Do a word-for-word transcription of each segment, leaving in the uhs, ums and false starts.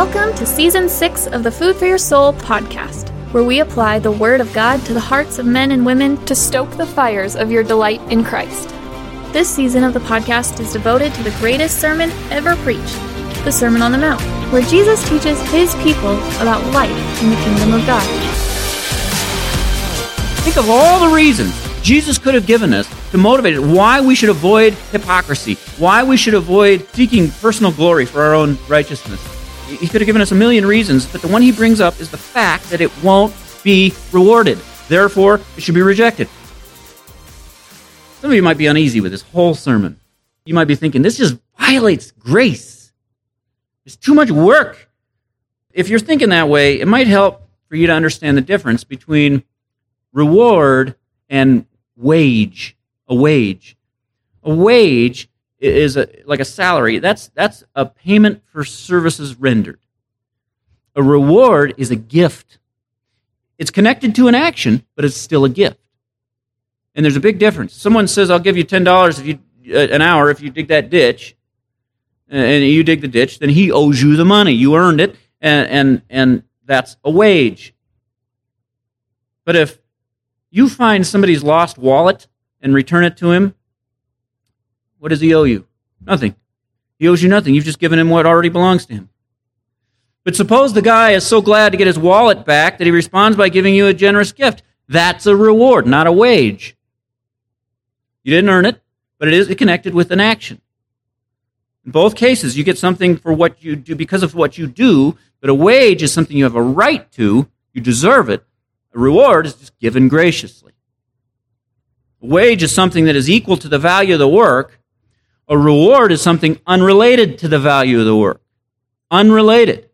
Welcome to Season six of the Food for Your Soul podcast, where we apply the Word of God to the hearts of men and women to stoke the fires of your delight in Christ. This season of the podcast is devoted to the greatest sermon ever preached, the Sermon on the Mount, where Jesus teaches his people about life in the kingdom of God. Think of all the reasons Jesus could have given us to motivate it, why we should avoid hypocrisy, why we should avoid seeking personal glory for our own righteousness. He could have given us a million reasons, but the one he brings up is the fact that it won't be rewarded. Therefore, it should be rejected. Some of you might be uneasy with this whole sermon. You might be thinking, this just violates grace. It's too much work. If you're thinking that way, it might help for you to understand the difference between reward and wage. A wage. A wage is a, like a salary. That's that's a payment for services rendered. A reward is a gift. It's connected to an action, but it's still a gift. And there's a big difference. Someone says, "I'll give you ten dollars if you uh, an hour if you dig that ditch," and you dig the ditch. Then he owes you the money. You earned it, and and and that's a wage. But if you find somebody's lost wallet and return it to him, what does he owe you? Nothing. He owes you nothing. You've just given him what already belongs to him. But suppose the guy is so glad to get his wallet back that he responds by giving you a generous gift. That's a reward, not a wage. You didn't earn it, but it is connected with an action. In both cases, you get something for what you do because of what you do, but a wage is something you have a right to. You deserve it. A reward is just given graciously. A wage is something that is equal to the value of the work. A reward is something unrelated to the value of the work. Unrelated.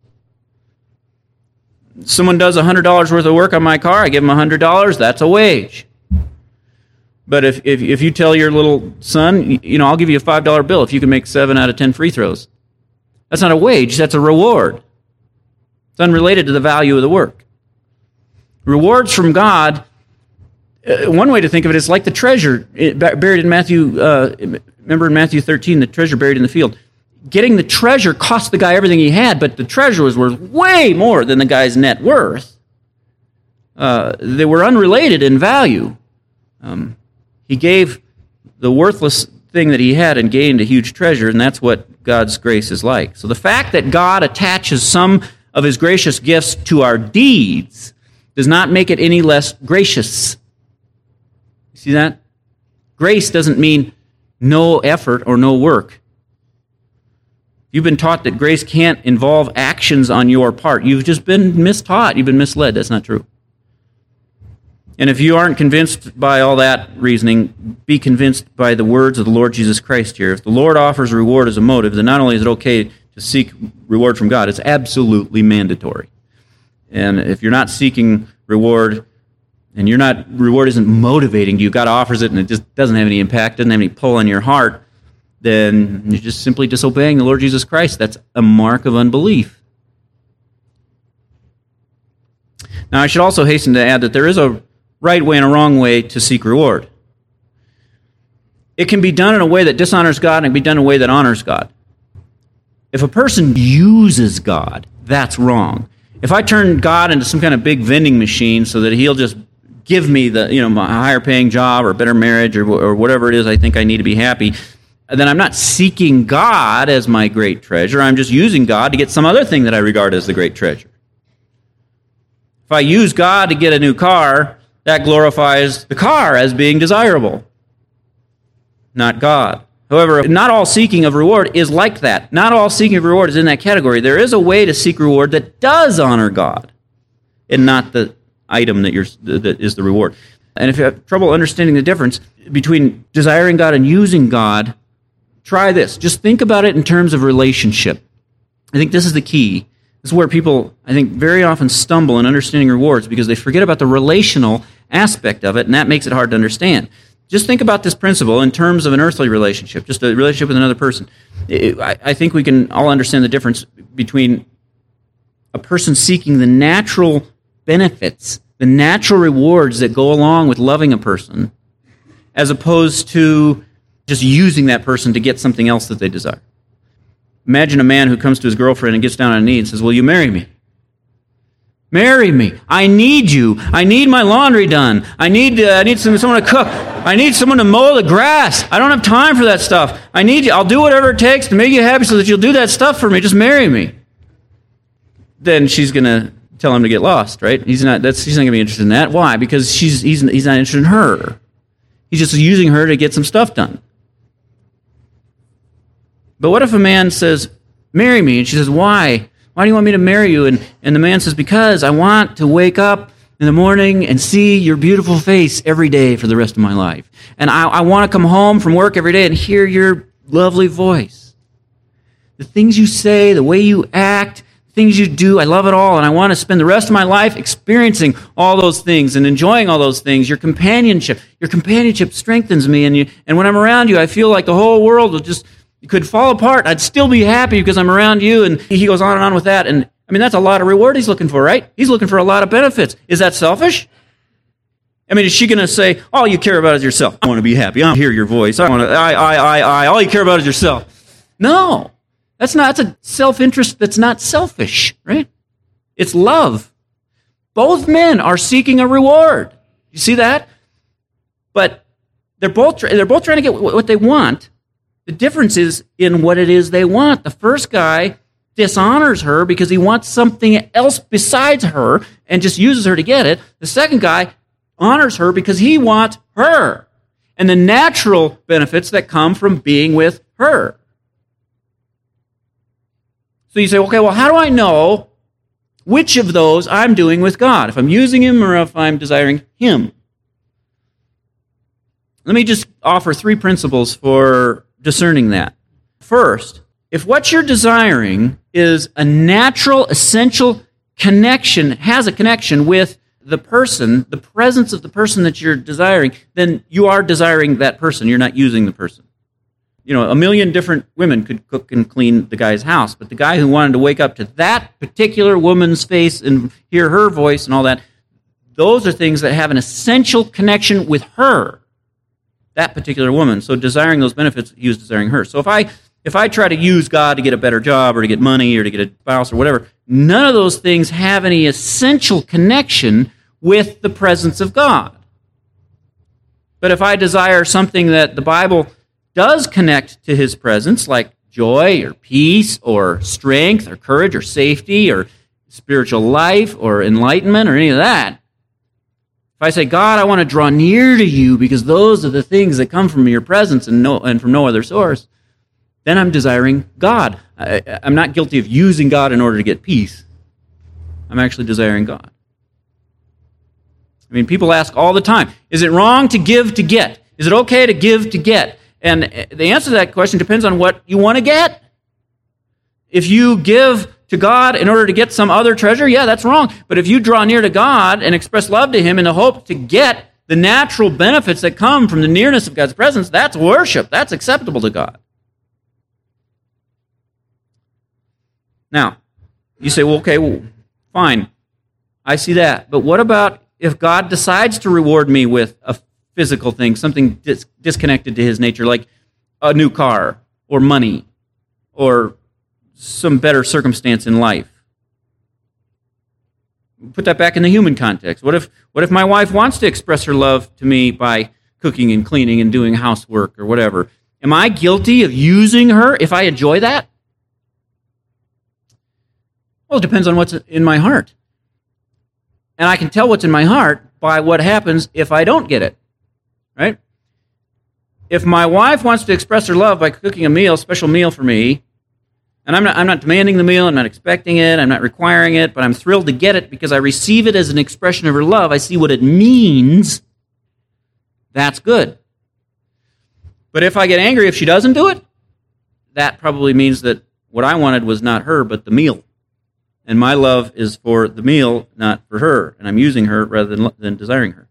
Someone does one hundred dollars worth of work on my car, I give them one hundred dollars, that's a wage. But if, if if you tell your little son, you know, I'll give you a five dollar bill if you can make seven out of ten free throws. That's not a wage, that's a reward. It's unrelated to the value of the work. Rewards from God, uh, one way to think of it is like the treasure buried in Matthew, uh, remember in Matthew thirteen, the treasure buried in the field. Getting the treasure cost the guy everything he had, but the treasure was worth way more than the guy's net worth. Uh, they were unrelated in value. Um, he gave the worthless thing that he had and gained a huge treasure, and that's what God's grace is like. So the fact that God attaches some of his gracious gifts to our deeds does not make it any less gracious. You see that? Grace doesn't mean no effort or no work. You've been taught that grace can't involve actions on your part. You've just been mistaught. You've been misled. That's not true. And if you aren't convinced by all that reasoning, be convinced by the words of the Lord Jesus Christ here. If the Lord offers reward as a motive, then not only is it okay to seek reward from God, it's absolutely mandatory. And if you're not seeking reward, and you're not reward isn't motivating you, God offers it and it just doesn't have any impact, doesn't have any pull on your heart, then you're just simply disobeying the Lord Jesus Christ. That's a mark of unbelief. Now, I should also hasten to add that there is a right way and a wrong way to seek reward. It can be done in a way that dishonors God, and it can be done in a way that honors God. If a person uses God, that's wrong. If I turn God into some kind of big vending machine so that he'll just give me the, you know, my higher paying job or better marriage or, or whatever it is I think I need to be happy, then I'm not seeking God as my great treasure. I'm just using God to get some other thing that I regard as the great treasure. If I use God to get a new car, that glorifies the car as being desirable, not God. However, not all seeking of reward is like that. Not all seeking of reward is in that category. There is a way to seek reward that does honor God and not the item that, you're, that is the reward. And if you have trouble understanding the difference between desiring God and using God, try this. Just think about it in terms of relationship. I think this is the key. This is where people, I think, very often stumble in understanding rewards because they forget about the relational aspect of it, and that makes it hard to understand. Just think about this principle in terms of an earthly relationship, just a relationship with another person. I think we can all understand the difference between a person seeking the natural benefits, the natural rewards that go along with loving a person, as opposed to just using that person to get something else that they desire. Imagine a man who comes to his girlfriend and gets down on his knees and says, will you marry me? Marry me. I need you. I need my laundry done. I need uh, I need some, someone to cook. I need someone to mow the grass. I don't have time for that stuff. I need you. I'll do whatever it takes to make you happy so that you'll do that stuff for me. Just marry me. Then she's going to tell him to get lost, right? He's not That's he's not going to be interested in that. Why? Because she's he's, he's not interested in her. He's just using her to get some stuff done. But what if a man says, marry me? And she says, why? Why do you want me to marry you? And, and the man says, because I want to wake up in the morning and see your beautiful face every day for the rest of my life. And I, I want to come home from work every day and hear your lovely voice. The things you say, the way you act, things you do, I love it all. And I want to spend the rest of my life experiencing all those things and enjoying all those things. Your companionship, your companionship strengthens me. And you, and when I'm around you, I feel like the whole world will just... It could fall apart. I'd still be happy because I'm around you. And he goes on and on with that. And I mean, that's a lot of reward he's looking for, right? He's looking for a lot of benefits. Is that selfish? I mean, is she going to say, all you care about is yourself? I want to be happy. I want to hear your voice. I want to, I, I, I, I. All you care about is yourself. No, that's not, that's a self-interest that's not selfish, right? It's love. Both men are seeking a reward. You see that? But they're both, they're both trying to get what they want. The difference is in what it is they want. The first guy dishonors her because he wants something else besides her and just uses her to get it. The second guy honors her because he wants her and the natural benefits that come from being with her. So you say, okay, well, how do I know which of those I'm doing with God? If I'm using him or if I'm desiring him? Let me just offer three principles for discerning that. First, if what you're desiring is a natural, essential connection, has a connection with the person, the presence of the person that you're desiring, then you are desiring that person. You're not using the person. You know, a million different women could cook and clean the guy's house, but the guy who wanted to wake up to that particular woman's face and hear her voice and all that, those are things that have an essential connection with her. That particular woman. So desiring those benefits, he was desiring her. So if I if I try to use God to get a better job or to get money or to get a spouse or whatever, none of those things have any essential connection with the presence of God. But if I desire something that the Bible does connect to his presence, like joy or peace or strength or courage or safety or spiritual life or enlightenment or any of that, if I say, God, I want to draw near to you because those are the things that come from your presence and no and from no other source, then I'm desiring God. I, I'm not guilty of using God in order to get peace. I'm actually desiring God. I mean, people ask all the time, is it wrong to give to get? Is it okay to give to get? And the answer to that question depends on what you want to get. If you give to God in order to get some other treasure, yeah, that's wrong. But if you draw near to God and express love to him in the hope to get the natural benefits that come from the nearness of God's presence, that's worship. That's acceptable to God. Now, you say, well, okay, well, fine. I see that. But what about if God decides to reward me with a physical thing, something dis- disconnected to his nature, like a new car or money or some better circumstance in life? Put that back in the human context. What if what if my wife wants to express her love to me by cooking and cleaning and doing housework or whatever? Am I guilty of using her if I enjoy that? Well, it depends on what's in my heart. And I can tell what's in my heart by what happens if I don't get it, right? If my wife wants to express her love by cooking a meal, special meal for me, and I'm not, I'm not demanding the meal, I'm not expecting it, I'm not requiring it, but I'm thrilled to get it because I receive it as an expression of her love, I see what it means, that's good. But if I get angry if she doesn't do it, that probably means that what I wanted was not her, but the meal. And my love is for the meal, not for her. And I'm using her rather than, than desiring her.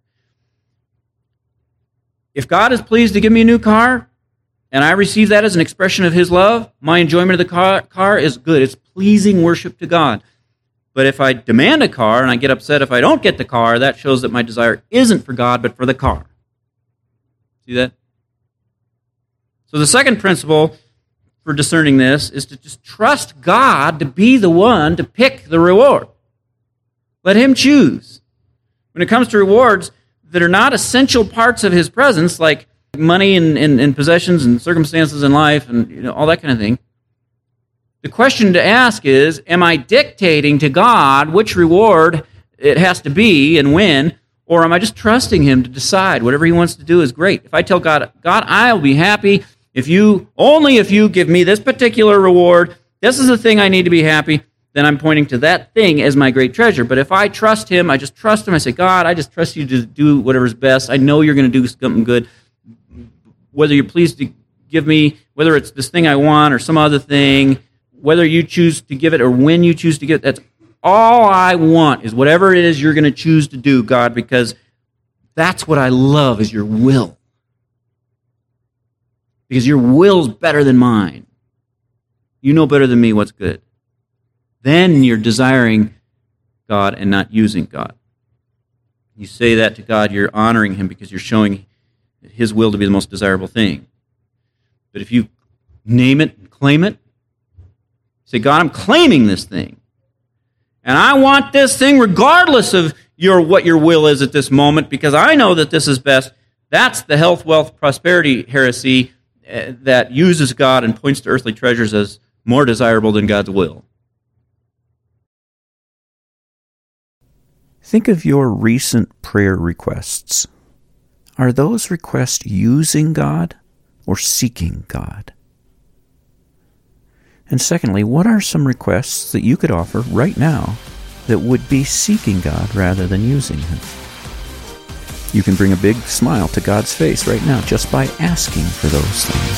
If God is pleased to give me a new car, and I receive that as an expression of his love, my enjoyment of the car, car is good. It's pleasing worship to God. But if I demand a car and I get upset if I don't get the car, that shows that my desire isn't for God, but for the car. See that? So the second principle for discerning this is to just trust God to be the one to pick the reward. Let him choose. When it comes to rewards that are not essential parts of his presence, like money and, and, and possessions and circumstances in life and you know, all that kind of thing, the question to ask is, am I dictating to God which reward it has to be and when, or am I just trusting him to decide whatever he wants to do is great? If I tell God, God, I'll be happy if you, only if you give me this particular reward, this is the thing I need to be happy, then I'm pointing to that thing as my great treasure. But if I trust him, I just trust him, I say, God, I just trust you to do whatever's best. I know you're going to do something good. Whether you're pleased to give me, whether it's this thing I want or some other thing, whether you choose to give it or when you choose to give it, that's all I want is whatever it is you're going to choose to do, God, because that's what I love is your will. Because your will's better than mine. You know better than me what's good. Then you're desiring God and not using God. You say that to God, you're honoring him because you're showing his will to be the most desirable thing. But if you name it and claim it, say, God, I'm claiming this thing. And I want this thing regardless of your what your will is at this moment because I know that this is best. That's the health, wealth, prosperity heresy uh, that uses God and points to earthly treasures as more desirable than God's will. Think of your recent prayer requests. Are those requests using God or seeking God? And secondly, what are some requests that you could offer right now that would be seeking God rather than using him? You can bring a big smile to God's face right now just by asking for those things.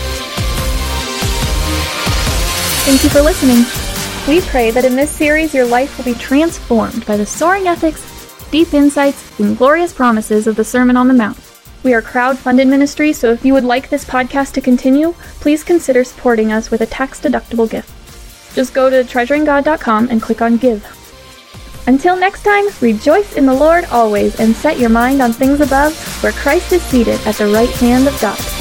Thank you for listening. We pray that in this series your life will be transformed by the soaring ethics, deep insights, and glorious promises of the Sermon on the Mount. We are a crowd-funded ministry, so if you would like this podcast to continue, please consider supporting us with a tax-deductible gift. Just go to treasuring god dot com and click on Give. Until next time, rejoice in the Lord always and set your mind on things above, where Christ is seated at the right hand of God.